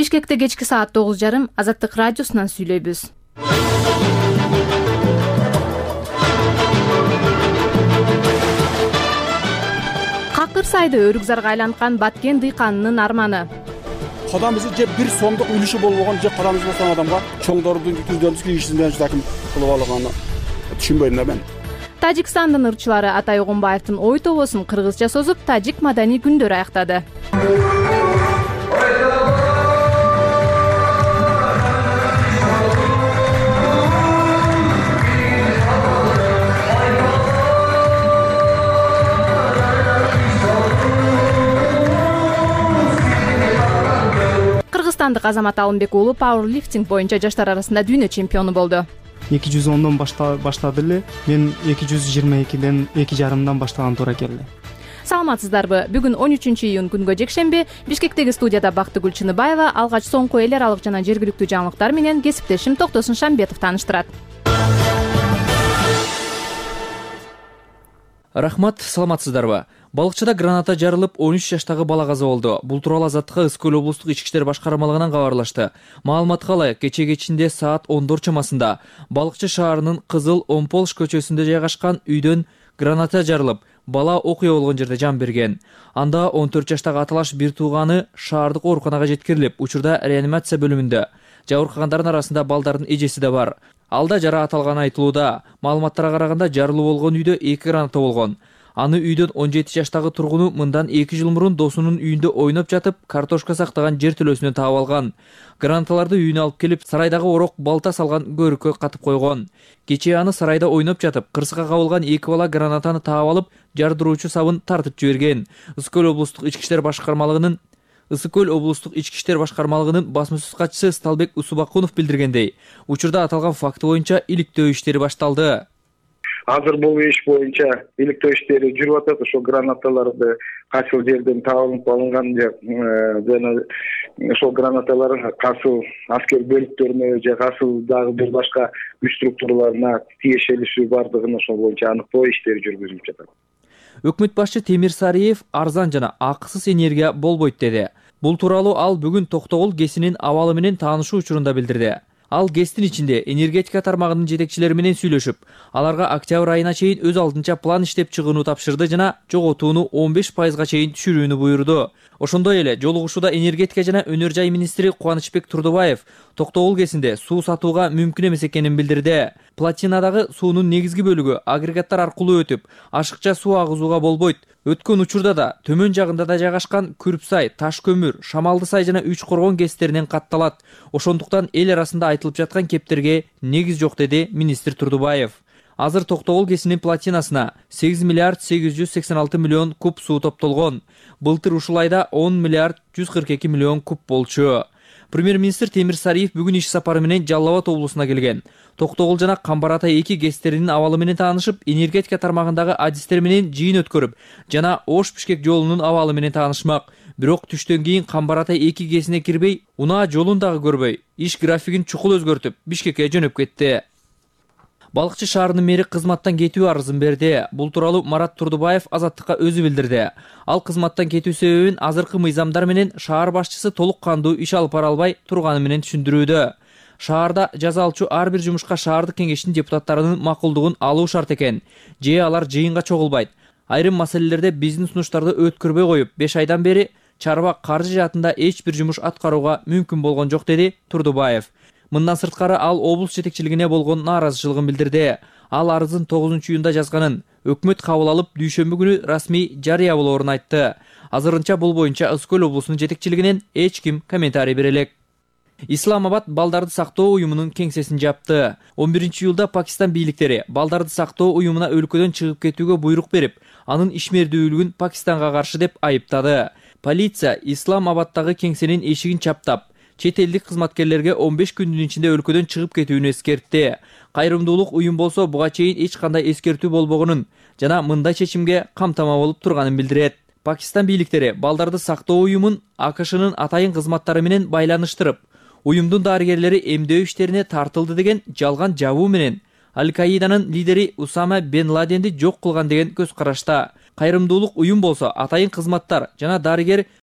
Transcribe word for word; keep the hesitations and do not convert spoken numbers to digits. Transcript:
Бишкекте кечки саат тогуз жарым Азаттык радиосунан сүйлөйбүз. Какыр сайды өрүк зарга айланткан Баткен дыйканынын арманы. Кадамыбызды же бир сомдук үлүшү болбогон же кадамыбыз болгон адамга чоңдордун түздөрдүн кийишинден жакын кылып алганын түшүнбөйм да мен. Тажикстандын ырчылары Атай Огунбаевдин ой тобосун кыргызча созуп, тажик маданий күндөр аяктады. Кыргызстандык Азамат Алымбек уулу пауэрлифтинг боюнча жаштар арасында дүйнө чемпиону болду. эки жүз ондон баштады эле. Мен эки жүз жыйырма экиден эки жарымдан баштаган туура келди. Саламатсыздарбы? Бүгүн он үчүнчү июнь күнгө жекшемби Бишкектеги студияда Бактыгүл Чыныбаева алгач соңку эл аралык жана жергиликтүү жаңылыктар менен кесиптешим Токтосун Шамбетов тааныштырат. Рахмат, саламатсыздарбы? Балыкчыда граната жарылып он үч жаштагы бала каза болду. Бул тууралуу Азаттыкка Ысык-Көл облустук ички иштер башкармалыгынан кабарлашты. Маалыматка ылайык, кече кечинде саат ондор чамасында Балыкчы шаарынын Кызыл Омполш көчөсүндө жайгашкан үйдөн граната жарылып, бала окуя болгон жерде жан берген. Анда он төрт жаштагы аталаш бир тууганы шаардык ооруканага жеткирилип, учурда реанимация бөлүмүндө. Жабыркагандардын арасында балдардын эжеси да бар. Алда жара аталганы айтылууда. Маалыматтарга караганда жарылуу болгон үйдө эки граната болгон. Аны үйдөн он жети жаштагы тургуну мындан эки жыл мурун досунун үйүндө ойноп жатып, картошка сактаган жер төлөсүнөн таап алган. Гранаталарды үйүнө алып келип, сарайдагы орок балта салган көрүккө катып койгон. Кечээ аны сарайда ойноп жатып, кырсыкка кабылган эки бала гранатаны таап алып, жардыруучу сабын тартып жиберген. Ысык-Көл облустук ички иштер башкармалыгынын Ысык-Көл облустук ички иштер башкармалыгынын басма-сөз катчысы Сталбек Усубакунов билдиргендей, учурда аталган факты боюнча иликтөө иштери башталды. Азыр бул иш боюнча иликтөө иштери жүрүп атат. Ошо гранаталарды кайсыл жерден таап алынган жана ошол гранаталар кайсыл аскер бөлүктөрүнө же кайсыл дагы бир башка күч структураларына тиешелиши бардыгын ошол боюнча аныктоо иштери жүргүзүлүп жатат. Өкмөт башчы Темир Сариев арзан жана акысыз энергия болбойт деди. Бул тууралуу ал бүгүн Токтогул ГЭСинин абалы менен таанышуу учурунда билдирди. Ал ГЭСтин ичинде энергетика тармагынын жетекчилери менен сүйлөшүп, аларга октябрь айына чейин өз алдынча план иштеп чыгууну тапшырды жана жоготууну он беш пайызга чейин түшүрүүнү буйрду. Ошондой эле жолугушууда энергетика жана өнөр жай министри Кубанычбек Турдубаев Токтогул ГЭСинде суу сатууга мүмкүн эмес экенин билдирди. Плотинадагы суунун негизги бөлүгү агрегаттар аркылуу өтүп, ашыкча суу агызууга болбойт. Өткөн учурда да төмөн жагында да жайгашкан Күрпсай, Таш көмүр, Шамалды сай жана Үч Коргон ГЭСтеринен катталат. Ошондуктан эл арасында айтылып жаткан кептерге негиз жок, деди министр Турдубаев. Азыр Токтогул ГЭСинин плотинасына сегиз миллиард сегиз жүз сексен алты миллион куб суу топтолгон. Былтыр ушул айда он миллиард жүз кырк эки миллион куб болчу. Премьер-министр Темир Сариев бүгүн иш сапары менен Жалал Абад облусуна келген. Токтогул жана Камбар Атай эки ГЭСтеринин абалы менен таанышып, энергетика тармагындагы адистер менен жыйын өткөрүп, жана Ош-Бишкек жолунун абалы менен таанышмак. Бирок түштөн кийин Камбар Атай эки ГЭСине кирбей, унаа жолун дагы көрбөй, иш графигин чукул өзгөртүп, Бишкекке жөнөп кетти. Балыкчы шаарынын мэри кызматтан кетүү арызын берди. Бул тууралуу Марат Турдубаев Азаттыкка өзү билдирди. Ал кызматтан кетүү себебин азыркы мыйзамдар менен шаар башчысы толук кандуу иш алып бара албай турганы менен түшүндүрүүдө. Шаарда жаза алчу ар бир жумушка шаардык кеңештин депутаттарынын макулдугун алуу шарт экен. Же алар жыйынга чогулбайт. Айрым маселелерде биздин сунуштарды өткөрбөй коюп, беш айдан бери чарба каржы жаатында эч бир жумуш аткарууга мүмкүн болгон жок, деди Турдубаев. Мындан сырткары ал облус жетекчилигине болгон нааразычылыгын билдирди. Ал арызын тогузунчу июнда жазганын, өкмөт кабыл алып, дүйшөмбү күнү расмий жарыя болоорун айтты. Азырынча бул боюнча Ысык-Көл облусунун жетекчилигинен эч ким комментарий бере элек. Исламабад балдарды сактоо уюмунун кеңсесин жапты. он биринчи июлда Пакистан бийликтери балдарды сактоо уюмуна өлкөдөн чыгып кетүүгө буйрук берип, анын ишмердүүлүгүн Пакистанга каршы деп айыптады. Полиция Исламабадтагы кеңсенин эшигин чаптап, чет элдик кызматкерлерге он беш күндүн ичинде өлкөдөн чыгып кетүүнү эскертти. Кайрымдуулук уюм болсо буга чейин эч кандай эскертүү болбогонун жана мындай чечимге камтама болуп турганын билдирет. Пакистан бийликтери балдарды сактоо уюмун АКШнын атайын кызматтары менен байланыштырып, уюмдун дарыгерлери эмдөө иштерине тартылды деген жалган жабуу менен Аль-Каиданын лидери Усама бен Ладенди жок кылган деген көз карашта. Кайрымдуулук уюм болсо атайын кызматтар жана дарыгер